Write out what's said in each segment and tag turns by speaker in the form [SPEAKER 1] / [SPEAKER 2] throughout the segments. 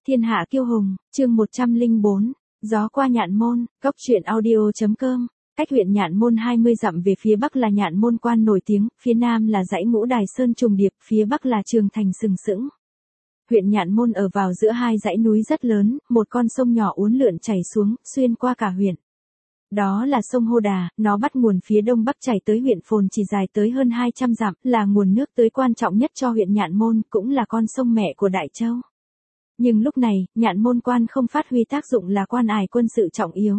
[SPEAKER 1] Thiên hạ kiêu hùng, chương 104, gió qua Nhạn Môn, Cốc truyện audio.com. Cách huyện Nhạn Môn 20 dặm về phía bắc là Nhạn Môn Quan nổi tiếng, phía nam là dãy Ngũ Đài Sơn trùng điệp, phía bắc là Trường Thành sừng sững. Huyện Nhạn Môn ở vào giữa hai dãy núi rất lớn, một con sông nhỏ uốn lượn chảy xuống, xuyên qua cả huyện. Đó là sông Hô Đà, nó bắt nguồn phía đông bắc chảy tới huyện Phồn Trì dài tới hơn 200 dặm, là nguồn nước tưới quan trọng nhất cho huyện Nhạn Môn, cũng là con sông mẹ của Đại Châu. Nhưng lúc này, Nhạn Môn Quan không phát huy tác dụng là quan ải quân sự trọng yếu.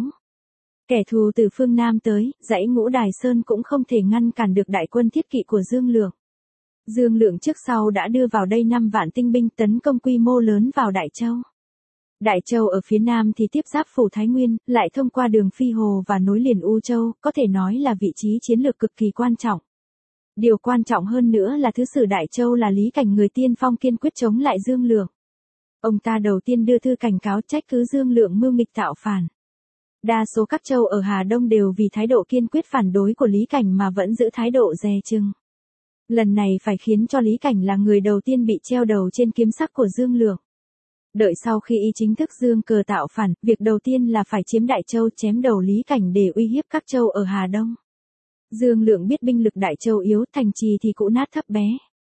[SPEAKER 1] Kẻ thù từ phương Nam tới, dãy Ngũ Đài Sơn cũng không thể ngăn cản được đại quân thiết kỵ của Dương Lượng. Dương Lượng trước sau đã đưa vào đây 5 vạn tinh binh tấn công quy mô lớn vào Đại Châu. Đại Châu ở phía nam thì tiếp giáp phủ Thái Nguyên, lại thông qua đường Phi Hồ và nối liền U Châu, có thể nói là vị trí chiến lược cực kỳ quan trọng. Điều quan trọng hơn nữa là thứ sử Đại Châu là Lý Cảnh người tiên phong kiên quyết chống lại Dương Lượng. Ông ta đầu tiên đưa thư cảnh cáo trách cứ Dương Lượng mưu nghịch tạo phản. Đa số các châu ở Hà Đông đều vì thái độ kiên quyết phản đối của Lý Cảnh mà vẫn giữ thái độ dè chừng. Lần này phải khiến cho Lý Cảnh là người đầu tiên bị treo đầu trên kiếm sắc của Dương Lượng. Đợi sau khi y chính thức dương cờ tạo phản, việc đầu tiên là phải chiếm Đại Châu chém đầu Lý Cảnh để uy hiếp các châu ở Hà Đông. Dương Lượng biết binh lực Đại Châu yếu, thành trì thì cũ nát thấp bé.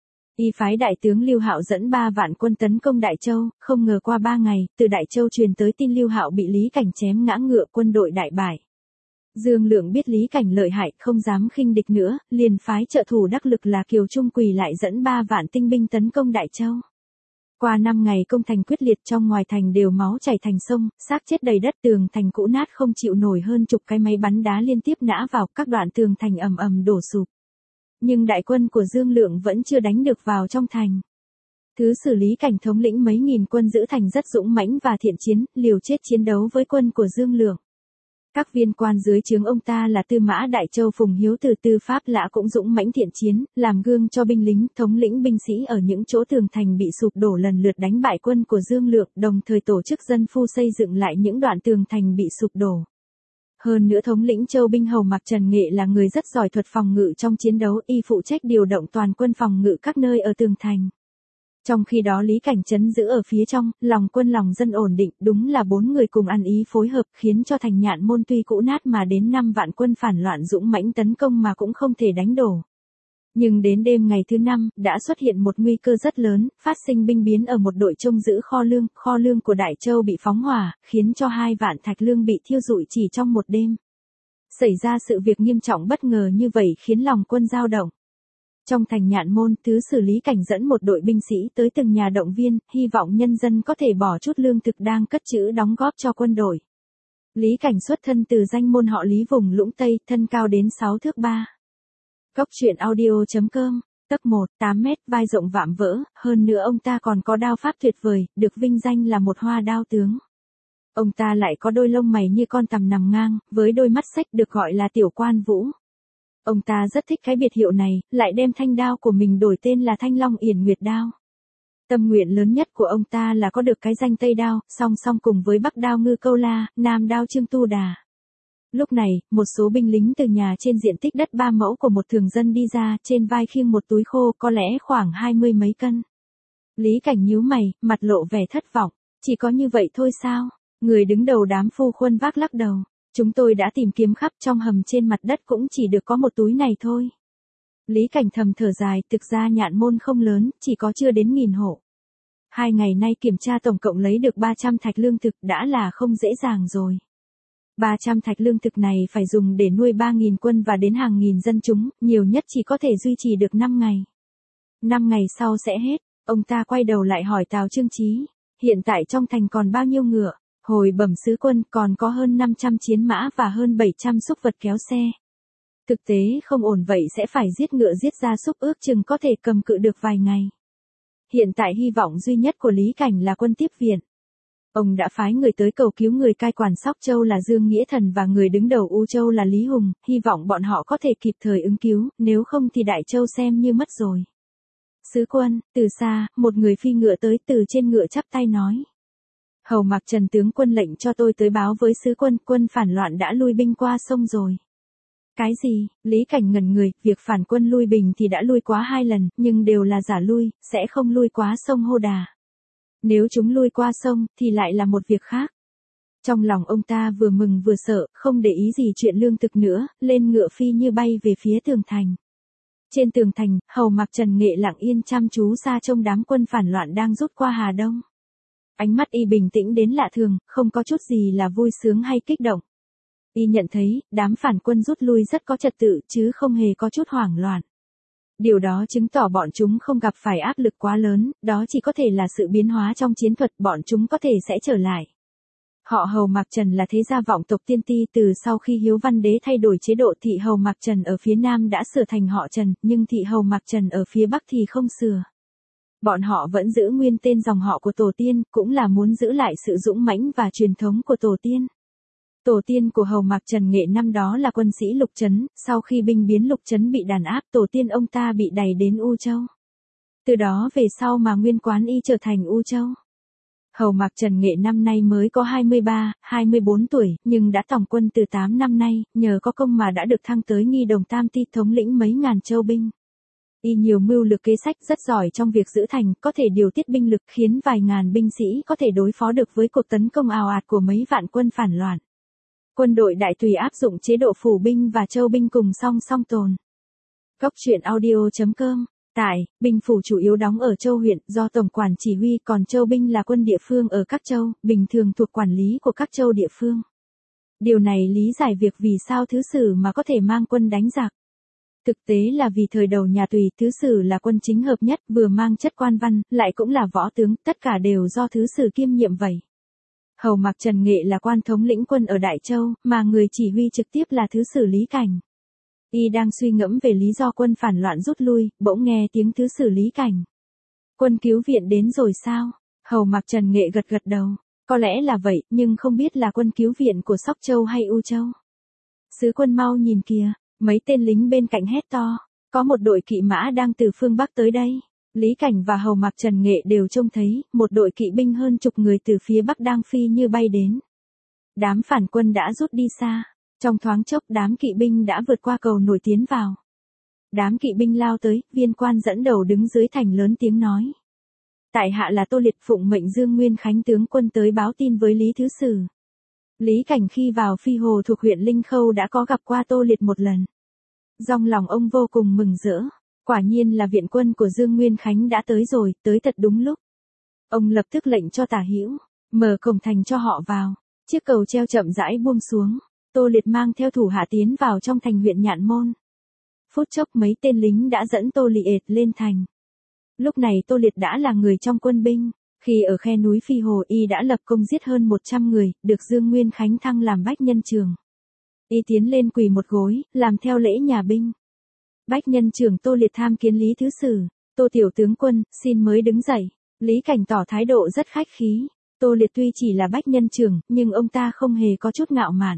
[SPEAKER 1] Y phái đại tướng Lưu Hạo dẫn 3 vạn quân tấn công Đại Châu, không ngờ qua 3 ngày, từ Đại Châu truyền tới tin Lưu Hạo bị Lý Cảnh chém ngã ngựa, quân đội đại bại. Dương Lượng biết Lý Cảnh lợi hại, không dám khinh địch nữa, liền phái trợ thủ đắc lực là Kiều Trung Quỳ lại dẫn 3 vạn tinh binh tấn công Đại Châu. Qua 5 ngày công thành quyết liệt, trong ngoài thành đều máu chảy thành sông, xác chết đầy đất, tường thành cũ nát không chịu nổi, hơn chục cái máy bắn đá liên tiếp nã vào, các đoạn tường thành ầm ầm đổ sụp. Nhưng đại quân của Dương Lượng vẫn chưa đánh được vào trong thành. Thứ sử Lý Cảnh thống lĩnh mấy nghìn quân giữ thành rất dũng mãnh và thiện chiến, liều chết chiến đấu với quân của Dương Lượng. Các viên quan dưới trướng ông ta là Tư Mã Đại Châu Phùng Hiếu từ Tư Pháp Lã cũng dũng mãnh thiện chiến, làm gương cho binh lính, thống lĩnh binh sĩ ở những chỗ tường thành bị sụp đổ lần lượt đánh bại quân của Dương Lượng, đồng thời tổ chức dân phu xây dựng lại những đoạn tường thành bị sụp đổ. Hơn nữa thống lĩnh Châu binh hầu Mạc Trần Nghệ là người rất giỏi thuật phòng ngự trong chiến đấu, y phụ trách điều động toàn quân phòng ngự các nơi ở tường thành. Trong khi đó Lý Cảnh trấn giữ ở phía trong, lòng quân lòng dân ổn định, đúng là 4 người cùng ăn ý phối hợp, khiến cho thành Nhạn Môn tuy cũ nát mà đến 5 vạn quân phản loạn dũng mãnh tấn công mà cũng không thể đánh đổ. Nhưng đến đêm ngày thứ 5, đã xuất hiện một nguy cơ rất lớn, phát sinh binh biến ở một đội trông giữ kho lương của Đại Châu bị phóng hỏa, khiến cho 2 vạn thạch lương bị thiêu rụi chỉ trong một đêm. Xảy ra sự việc nghiêm trọng bất ngờ như vậy khiến lòng quân dao động. Trong thành Nhạn Môn, thứ sử Lý Cảnh dẫn một đội binh sĩ tới từng nhà động viên, hy vọng nhân dân có thể bỏ chút lương thực đang cất trữ đóng góp cho quân đội. Lý Cảnh xuất thân từ danh môn họ Lý vùng Lũng Tây, thân cao đến 6 thước 3. Cốc truyện audio.com, tấc 1, 8 mét, vai rộng vạm vỡ, hơn nữa ông ta còn có đao pháp tuyệt vời, được vinh danh là một hoa đao tướng. Ông ta lại có đôi lông mày như con tằm nằm ngang, với đôi mắt xếch được gọi là Tiểu Quan Vũ. Ông ta rất thích cái biệt hiệu này, lại đem thanh đao của mình đổi tên là Thanh Long Yển Nguyệt Đao. Tâm nguyện lớn nhất của ông ta là có được cái danh Tây Đao, song song cùng với Bắc Đao Ngư Câu La, Nam Đao Trương Tu Đà. Lúc này, một số binh lính từ nhà trên diện tích đất 3 mẫu của một thường dân đi ra, trên vai khiêng một túi khô có lẽ khoảng 20 mấy cân. Lý Cảnh nhíu mày, mặt lộ vẻ thất vọng, chỉ có như vậy thôi sao? Người đứng đầu đám phu khuân vác lắc đầu. Chúng tôi đã tìm kiếm khắp trong hầm trên mặt đất cũng chỉ được có một túi này thôi. Lý Cảnh thầm thở dài, thực ra Nhạn Môn không lớn, chỉ có chưa đến 1000 hộ. 2 ngày nay kiểm tra tổng cộng lấy được 300 thạch lương thực đã là không dễ dàng rồi. 300 thạch lương thực này phải dùng để nuôi 3000 quân và đến hàng nghìn dân chúng, nhiều nhất chỉ có thể duy trì được 5 ngày. 5 ngày sau sẽ hết, ông ta quay đầu lại hỏi Tào Trương Chí, hiện tại trong thành còn bao nhiêu ngựa? Hồi bẩm sứ quân còn có hơn 500 chiến mã và hơn 700 súc vật kéo xe. Thực tế không ổn vậy sẽ phải giết ngựa giết gia súc, ước chừng có thể cầm cự được vài ngày. Hiện tại hy vọng duy nhất của Lý Cảnh là quân tiếp viện. Ông đã phái người tới cầu cứu người cai quản Sóc Châu là Dương Nghĩa Thần và người đứng đầu U Châu là Lý Hùng, hy vọng bọn họ có thể kịp thời ứng cứu, nếu không thì Đại Châu xem như mất rồi. Sứ quân, từ xa, một người phi ngựa tới, từ trên ngựa chắp tay nói. Hầu Mạc Trần tướng quân lệnh cho tôi tới báo với sứ quân, quân phản loạn đã lui binh qua sông rồi. Cái gì? Lý Cảnh ngẩn người, việc phản quân lui bình thì đã lui quá 2 lần, nhưng đều là giả lui, sẽ không lui quá sông Hô Đà. Nếu chúng lui qua sông, thì lại là một việc khác. Trong lòng ông ta vừa mừng vừa sợ, không để ý gì chuyện lương thực nữa, lên ngựa phi như bay về phía tường thành. Trên tường thành, Hầu Mạc Trần Nghệ lặng yên chăm chú xa trông đám quân phản loạn đang rút qua Hà Đông. Ánh mắt y bình tĩnh đến lạ thường, không có chút gì là vui sướng hay kích động. Y nhận thấy, đám phản quân rút lui rất có trật tự chứ không hề có chút hoảng loạn. Điều đó chứng tỏ bọn chúng không gặp phải áp lực quá lớn, đó chỉ có thể là sự biến hóa trong chiến thuật, bọn chúng có thể sẽ trở lại. Họ Hầu Mạc Trần là thế gia vọng tộc Tiên Ti, từ sau khi Hiếu Văn Đế thay đổi chế độ, thị Hầu Mạc Trần ở phía Nam đã sửa thành họ Trần, nhưng thị Hầu Mạc Trần ở phía Bắc thì không sửa. Bọn họ vẫn giữ nguyên tên dòng họ của tổ tiên, cũng là muốn giữ lại sự dũng mãnh và truyền thống của tổ tiên. Tổ tiên của Hầu Mạc Trần Nghệ năm đó là quân sĩ Lục Trấn, sau khi binh biến Lục Trấn bị đàn áp, tổ tiên ông ta bị đày đến U Châu. Từ đó về sau mà Nguyên Quán Y trở thành U Châu. Hầu Mạc Trần Nghệ năm nay mới có 23, 24 tuổi, nhưng đã tổng quân từ 8 năm nay, nhờ có công mà đã được thăng tới nghi đồng tam ti, thống lĩnh mấy ngàn châu binh. Y nhiều mưu lược kế sách, rất giỏi trong việc giữ thành, có thể điều tiết binh lực khiến vài ngàn binh sĩ có thể đối phó được với cuộc tấn công ào ạt của mấy vạn quân phản loạn. Quân đội Đại Tùy áp dụng chế độ phủ binh và châu binh cùng song song tồn. Góc truyện audio.com. Tại, binh phủ chủ yếu đóng ở châu huyện, do tổng quản chỉ huy, còn châu binh là quân địa phương ở các châu, bình thường thuộc quản lý của các châu địa phương. Điều này lý giải việc vì sao Thứ Sử mà có thể mang quân đánh giặc. Thực tế là vì thời đầu nhà Tùy, Thứ Sử là quân chính hợp nhất, vừa mang chất quan văn, lại cũng là võ tướng, tất cả đều do Thứ Sử kiêm nhiệm vậy. Hầu Mạc Trần Nghệ là quan thống lĩnh quân ở Đại Châu, mà người chỉ huy trực tiếp là Thứ Sử Lý Cảnh. Y đang suy ngẫm về lý do quân phản loạn rút lui, bỗng nghe tiếng Thứ Sử Lý Cảnh. Quân cứu viện đến rồi sao? Hầu Mạc Trần Nghệ gật gật đầu. Có lẽ là vậy, nhưng không biết là quân cứu viện của Sóc Châu hay U Châu. Sứ quân mau nhìn kìa, mấy tên lính bên cạnh hét to. Có một đội kỵ mã đang từ phương Bắc tới đây. Lý Cảnh và Hầu Mạc Trần Nghệ đều trông thấy, một đội kỵ binh hơn chục người từ phía Bắc đang phi như bay đến. Đám phản quân đã rút đi xa. Trong thoáng chốc đám kỵ binh đã vượt qua cầu nổi tiến vào. Đám kỵ binh lao tới, viên quan dẫn đầu đứng dưới thành lớn tiếng nói. Tại hạ là Tô Liệt, phụng mệnh Dương Nguyên Khánh tướng quân tới báo tin với Lý Thứ Sử. Lý Cảnh khi vào Phi Hồ thuộc huyện Linh Khâu đã có gặp qua Tô Liệt một lần. Trong lòng ông vô cùng mừng rỡ. Quả nhiên là viện quân của Dương Nguyên Khánh đã tới rồi, tới thật đúng lúc. Ông lập tức lệnh cho Tả Hữu mở cổng thành cho họ vào. Chiếc cầu treo chậm rãi buông xuống. Tô Liệt mang theo thủ hạ tiến vào trong thành huyện Nhạn Môn. Phút chốc mấy tên lính đã dẫn Tô Liệt lên thành. Lúc này Tô Liệt đã là người trong quân binh. Khi ở khe núi Phi Hồ, y đã lập công giết hơn 100 người, được Dương Nguyên Khánh thăng làm bách nhân trưởng. Y tiến lên quỳ một gối, làm theo lễ nhà binh. Bách nhân trưởng Tô Liệt tham kiến Lý Thứ Sử. Tô tiểu tướng quân, xin mới đứng dậy. Lý Cảnh tỏ thái độ rất khách khí. Tô Liệt tuy chỉ là bách nhân trưởng, nhưng ông ta không hề có chút ngạo mạn.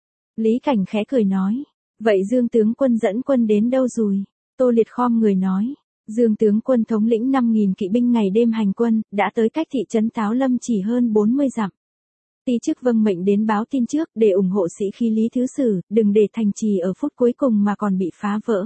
[SPEAKER 1] Lý Cảnh khẽ cười nói. Vậy Dương tướng quân dẫn quân đến đâu rồi? Tô Liệt khom người nói. Dương tướng quân thống lĩnh 5.000 kỵ binh ngày đêm hành quân, đã tới cách thị trấn Táo Lâm chỉ hơn 40 dặm. Ti chức vâng mệnh đến báo tin trước để ủng hộ sĩ khí Lý Thứ Sử, đừng để thành trì ở phút cuối cùng mà còn bị phá vỡ.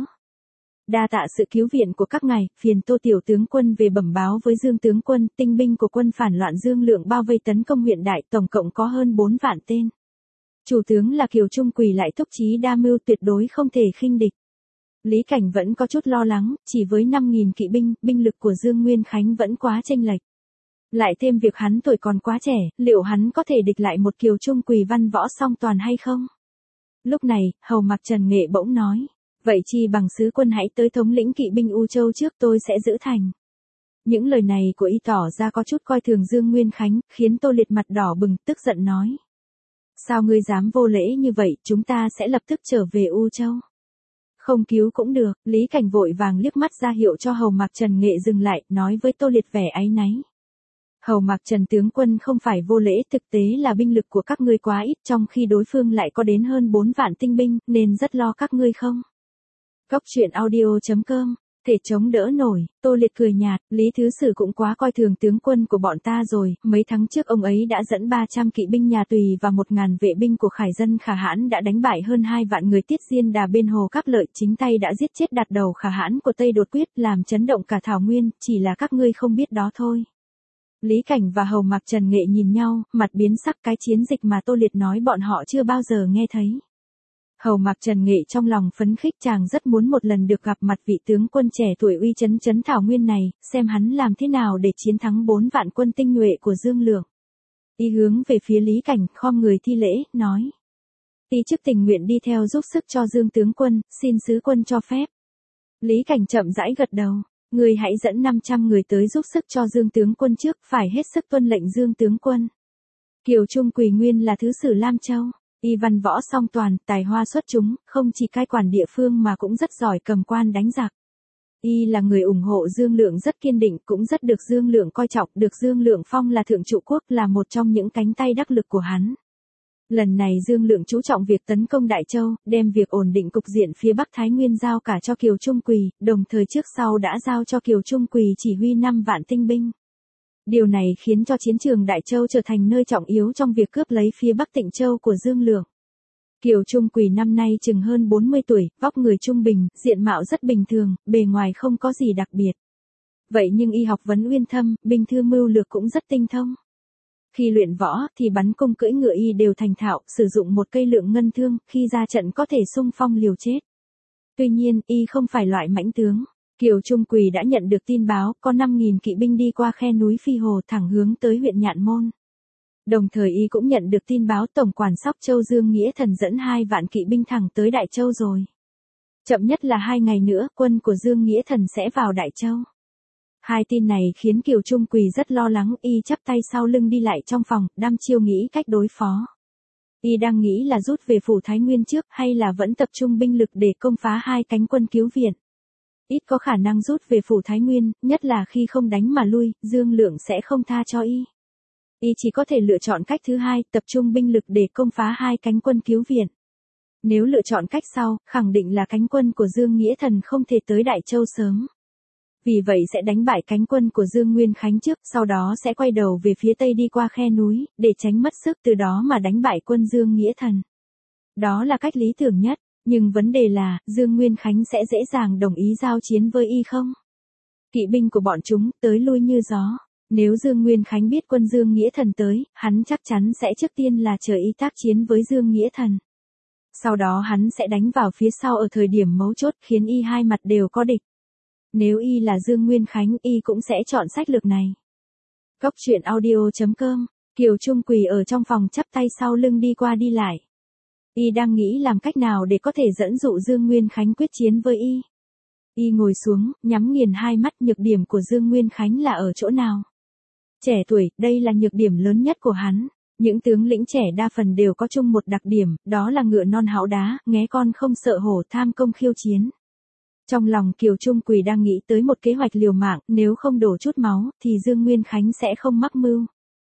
[SPEAKER 1] Đa tạ sự cứu viện của các ngài, phiền Tô tiểu tướng quân về bẩm báo với Dương tướng quân, tinh binh của quân phản loạn Dương Lượng bao vây tấn công huyện Đại, tổng cộng có hơn 4 vạn tên. Chủ tướng là Kiều Trung Quỳ lại thúc chí đa mưu, tuyệt đối không thể khinh địch. Lý Cảnh vẫn có chút lo lắng, chỉ với 5.000 kỵ binh, binh lực của Dương Nguyên Khánh vẫn quá chênh lệch. Lại thêm việc hắn tuổi còn quá trẻ, liệu hắn có thể địch lại một Kiều Trung Quỳ văn võ song toàn hay không? Lúc này, Hầu Mạc Trần Nghệ bỗng nói, vậy chi bằng sứ quân hãy tới thống lĩnh kỵ binh U Châu trước, tôi sẽ giữ thành. Những lời này của y tỏ ra có chút coi thường Dương Nguyên Khánh, khiến Tô Liệt mặt đỏ bừng, tức giận nói. Sao ngươi dám vô lễ như vậy, chúng ta sẽ lập tức trở về U Châu. Không cứu cũng được, Lý Cảnh vội vàng liếc mắt ra hiệu cho Hầu Mạc Trần Nghệ dừng lại, nói với Tô Liệt vẻ áy náy. Hầu Mạc Trần tướng quân không phải vô lễ, thực tế là binh lực của các ngươi quá ít, trong khi đối phương lại có đến hơn 4 vạn tinh binh, nên rất lo các ngươi không. Góc truyện audio.com. Thể chống đỡ nổi, Tô Liệt cười nhạt, Lý Thứ Sử cũng quá coi thường tướng quân của bọn ta rồi, mấy tháng trước ông ấy đã dẫn 300 kỵ binh nhà Tùy và 1.000 vệ binh của Khải dân Khả Hãn đã đánh bại hơn 2 vạn người Tiết Diên Đà bên hồ Cáp Lợi, chính tay đã giết chết đặt đầu Khả Hãn của Tây Đột Quyết, làm chấn động cả Thảo Nguyên, chỉ là các ngươi không biết đó thôi. Lý Cảnh và Hầu Mạc Trần Nghệ nhìn nhau, mặt biến sắc, cái chiến dịch mà Tô Liệt nói bọn họ chưa bao giờ nghe thấy. Hầu Mạc Trần Nghệ trong lòng phấn khích, chàng rất muốn một lần được gặp mặt vị tướng quân trẻ tuổi uy chấn chấn thảo nguyên này, xem hắn làm thế nào để chiến thắng 4 vạn quân tinh nhuệ của Dương Lượng. Y hướng về phía Lý Cảnh, khom người thi lễ, nói. Y chức tình nguyện đi theo giúp sức cho Dương tướng quân, xin sứ quân cho phép. Lý Cảnh chậm rãi gật đầu. Người hãy dẫn 500 người tới giúp sức cho Dương tướng quân trước, phải hết sức tuân lệnh Dương tướng quân. Kiều Trung Quỳ nguyên là thứ sử Lam Châu. Y văn võ song toàn, tài hoa xuất chúng, không chỉ cai quản địa phương mà cũng rất giỏi cầm quan đánh giặc. Y là người ủng hộ Dương Lượng rất kiên định, cũng rất được Dương Lượng coi trọng, được Dương Lượng phong là thượng trụ quốc, là một trong những cánh tay đắc lực của hắn. Lần này Dương Lượng chú trọng việc tấn công Đại Châu, đem việc ổn định cục diện phía Bắc Thái Nguyên giao cả cho Kiều Trung Quỳ, đồng thời trước sau đã giao cho Kiều Trung Quỳ chỉ huy 5 vạn tinh binh. Điều này khiến cho chiến trường Đại Châu trở thành nơi trọng yếu trong việc cướp lấy phía Bắc Tịnh Châu của Dương Lượng. Kiều Trung Quỳ năm nay chừng hơn 40 tuổi, vóc người trung bình, diện mạo rất bình thường, bề ngoài không có gì đặc biệt. Vậy nhưng y học vấn uyên thâm, binh thư mưu lược cũng rất tinh thông. Khi luyện võ thì bắn cung cưỡi ngựa y đều thành thạo, sử dụng một cây lượng ngân thương, khi ra trận có thể xung phong liều chết. Tuy nhiên, y không phải loại mãnh tướng. Kiều Trung Quỳ đã nhận được tin báo, có 5.000 kỵ binh đi qua khe núi Phi Hồ thẳng hướng tới huyện Nhạn Môn. Đồng thời y cũng nhận được tin báo Tổng quản Sóc Châu Dương Nghĩa Thần dẫn 2 vạn kỵ binh thẳng tới Đại Châu rồi. Chậm nhất là 2 ngày nữa, quân của Dương Nghĩa Thần sẽ vào Đại Châu. Hai tin này khiến Kiều Trung Quỳ rất lo lắng, y chắp tay sau lưng đi lại trong phòng, đăm chiêu nghĩ cách đối phó. Y đang nghĩ là rút về phủ Thái Nguyên trước hay là vẫn tập trung binh lực để công phá hai cánh quân cứu viện. Ít có khả năng rút về phủ Thái Nguyên, nhất là khi không đánh mà lui, Dương Lượng sẽ không tha cho y. Y chỉ có thể lựa chọn cách thứ hai, tập trung binh lực để công phá hai cánh quân cứu viện. Nếu lựa chọn cách sau, khẳng định là cánh quân của Dương Nghĩa Thần không thể tới Đại Châu sớm. Vì vậy sẽ đánh bại cánh quân của Dương Nguyên Khánh trước, sau đó sẽ quay đầu về phía tây đi qua khe núi, để tránh mất sức, từ đó mà đánh bại quân Dương Nghĩa Thần. Đó là cách lý tưởng nhất, nhưng vấn đề là, Dương Nguyên Khánh sẽ dễ dàng đồng ý giao chiến với y không? Kỵ binh của bọn chúng, tới lui như gió. Nếu Dương Nguyên Khánh biết quân Dương Nghĩa Thần tới, hắn chắc chắn sẽ trước tiên là chờ y tác chiến với Dương Nghĩa Thần. Sau đó hắn sẽ đánh vào phía sau ở thời điểm mấu chốt, khiến y hai mặt đều có địch. Nếu y là Dương Nguyên Khánh, y cũng sẽ chọn sách lược này. Cốc truyện audio.com, Kiều Trung Quỳ ở trong phòng chắp tay sau lưng đi qua đi lại. Y đang nghĩ làm cách nào để có thể dẫn dụ Dương Nguyên Khánh quyết chiến với y. Y ngồi xuống, nhắm nghiền hai mắt, nhược điểm của Dương Nguyên Khánh là ở chỗ nào? Trẻ tuổi, đây là nhược điểm lớn nhất của hắn. Những tướng lĩnh trẻ đa phần đều có chung một đặc điểm, đó là ngựa non háo đá, nghé con không sợ hổ, tham công khiêu chiến. Trong lòng Kiều Trung Quỳ đang nghĩ tới một kế hoạch liều mạng, nếu không đổ chút máu, thì Dương Nguyên Khánh sẽ không mắc mưu.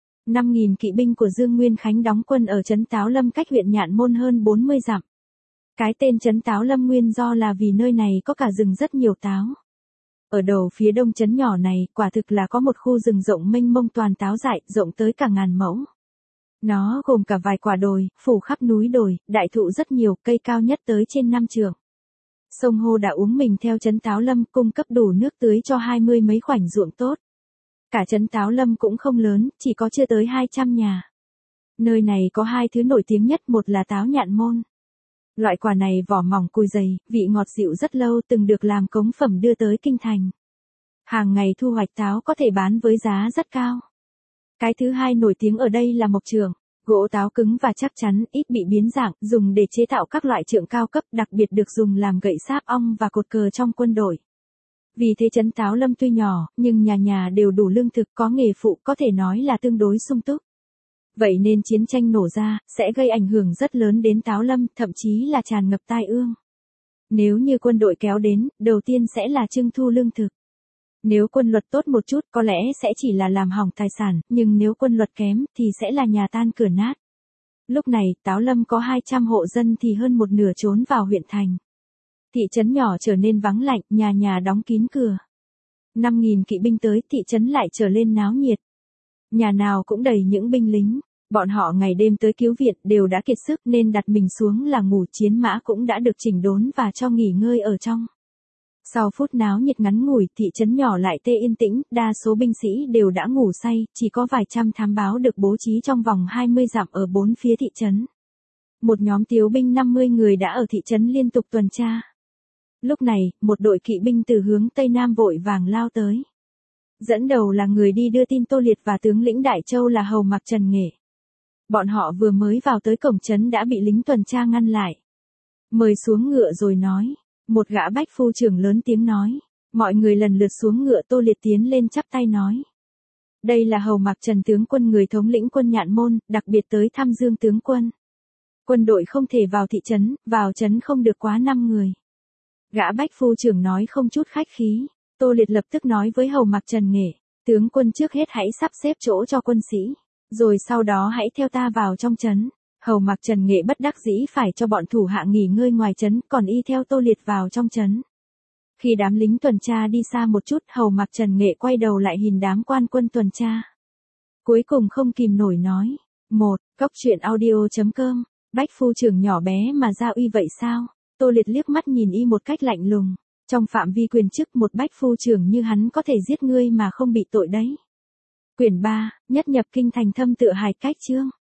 [SPEAKER 1] 5.000 kỵ binh của Dương Nguyên Khánh đóng quân ở trấn Táo Lâm cách huyện Nhạn Môn hơn 40 dặm. Cái tên trấn Táo Lâm nguyên do là vì nơi này có cả rừng rất nhiều táo. Ở đầu phía đông trấn nhỏ này, quả thực là có một khu rừng rộng mênh mông toàn táo dại, rộng tới cả ngàn mẫu. Nó gồm cả vài quả đồi, phủ khắp núi đồi, đại thụ rất nhiều, cây cao nhất tới trên 5 trượng. Sông Hô đã uống mình theo trấn Táo Lâm, cung cấp đủ nước tưới cho 20 mấy khoảnh ruộng tốt. Cả trấn Táo Lâm cũng không lớn, chỉ có chưa tới 200 nhà. Nơi này có hai thứ nổi tiếng nhất, một là táo Nhạn Môn. Loại quả này vỏ mỏng cùi dày, vị ngọt dịu rất lâu, từng được làm cống phẩm đưa tới kinh thành. Hàng ngày thu hoạch táo có thể bán với giá rất cao. Cái thứ hai nổi tiếng ở đây là mộc trượng. Gỗ táo cứng và chắc chắn, ít bị biến dạng, dùng để chế tạo các loại trượng cao cấp, đặc biệt được dùng làm gậy sáp ong và cột cờ trong quân đội. Vì thế trấn Táo Lâm tuy nhỏ, nhưng nhà nhà đều đủ lương thực, có nghề phụ, có thể nói là tương đối sung túc. Vậy nên chiến tranh nổ ra, sẽ gây ảnh hưởng rất lớn đến Táo Lâm, thậm chí là tràn ngập tai ương. Nếu như quân đội kéo đến, đầu tiên sẽ là trưng thu lương thực. Nếu quân luật tốt một chút, có lẽ sẽ chỉ là làm hỏng tài sản, nhưng nếu quân luật kém, thì sẽ là nhà tan cửa nát. Lúc này, Táo Lâm có 200 hộ dân thì hơn một nửa trốn vào huyện thành. Thị trấn nhỏ trở nên vắng lạnh, nhà nhà đóng kín cửa. 5.000 kỵ binh tới, thị trấn lại trở lên náo nhiệt. Nhà nào cũng đầy những binh lính. Bọn họ ngày đêm tới cứu viện, đều đã kiệt sức nên đặt mình xuống là ngủ, chiến mã cũng đã được chỉnh đốn và cho nghỉ ngơi ở trong. Sau phút náo nhiệt ngắn ngủi, thị trấn nhỏ lại tê yên tĩnh, đa số binh sĩ đều đã ngủ say, chỉ có vài trăm thám báo được bố trí trong vòng 20 dặm ở bốn phía thị trấn. Một nhóm tiếu binh 50 người đã ở thị trấn liên tục tuần tra. Lúc này, một đội kỵ binh từ hướng Tây Nam vội vàng lao tới. Dẫn đầu là người đi đưa tin Tô Liệt và tướng lĩnh Đại Châu là Hầu Mạc Trần Nghệ. Bọn họ vừa mới vào tới cổng trấn đã bị lính tuần tra ngăn lại. Mời xuống ngựa rồi nói. Một gã bách phu trưởng lớn tiếng nói. Mọi người lần lượt xuống ngựa. Tô Liệt tiến lên chắp tay nói. Đây là Hầu Mạc Trần tướng quân, người thống lĩnh quân Nhạn Môn, đặc biệt tới thăm Dương tướng quân. Quân đội không thể vào thị trấn, vào trấn không được quá 5 người. Gã bách phu trưởng nói không chút khách khí. Tô Liệt lập tức nói với Hầu Mạc Trần Nghệ. Tướng quân trước hết hãy sắp xếp chỗ cho quân sĩ. Rồi sau đó hãy theo ta vào trong trấn. Hầu Mạc Trần Nghệ bất đắc dĩ phải cho bọn thủ hạ nghỉ ngơi ngoài trấn, còn y theo Tô Liệt vào trong trấn. Khi đám lính tuần tra đi xa một chút, Hầu Mạc Trần Nghệ quay đầu lại nhìn đám quan quân tuần tra. Cuối cùng không kìm nổi nói. Cóc truyện audio.com. Bách phu trưởng nhỏ bé mà ra uy vậy sao? Tô Liệt liếc mắt nhìn y một cách lạnh lùng. Trong phạm vi quyền chức một bách phu trưởng như hắn có thể giết ngươi mà không bị tội đấy. Quyển 3, nhất nhập kinh thành thâm tựa hài cách chương.